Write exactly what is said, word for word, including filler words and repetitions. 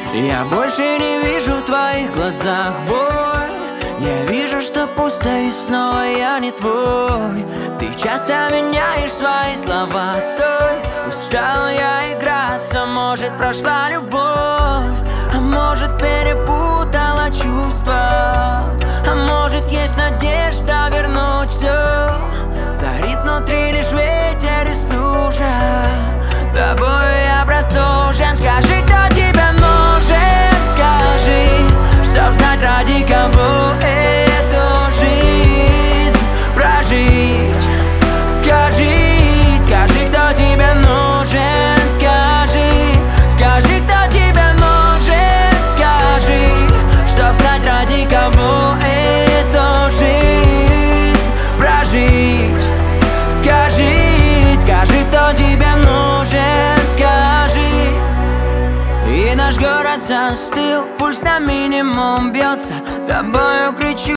Я больше не вижу в твоих глазах боль. Я вижу, что пусто и снова я не твой. Ты часто меняешь свои слова. Стой, устал я играться. Может, прошла любовь, а может, перепутала чувства. А может, есть надежда вернуть все. Царит внутри лишь ветер и стужа. Тобой я простужен. Скажи, кто тебя нужен, скажи, чтоб знать, ради кого эту жизнь прожить. Скажи, скажи, кто тебе нужен, скажи. Скажи, кто тебе нужен, скажи, чтоб знать, ради кого эту жизнь прожить. Скажи, скажи, кто тебе нужен, скажи. И наш город застыл, пульс на минимум бьется. Тобою кричу